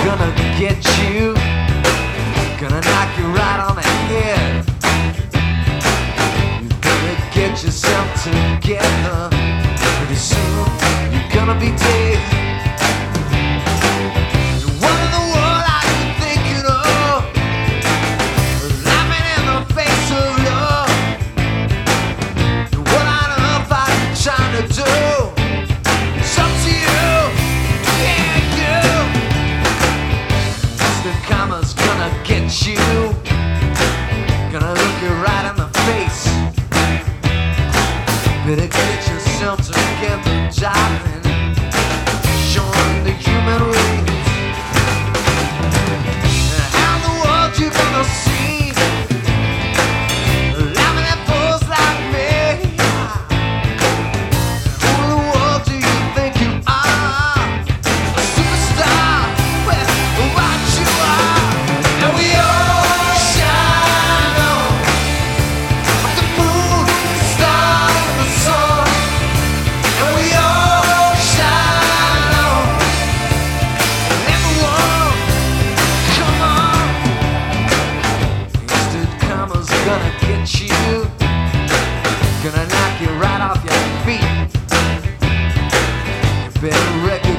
gonna get you, gonna knock you right on the head. You better get yourself together. Pretty soon you're gonna be dead. What in the world are you thinking of? Laughing in the face of love. What on earth are you trying to do? It's up to you, yeah, you. Mr. Karma's gonna get you, gonna look you right in the face. Better get yourself together, darling. Show 'em the human race. How in the world you gonna see laughing at fools like me? Who in the world do you think you are? A superstar? Well, what you are. And we all shine on like the moon, the stars, and the sun. And we all shine on everyone. Come on. Instant karma's gonna get you, gonna knock you right off your feet. You better recognize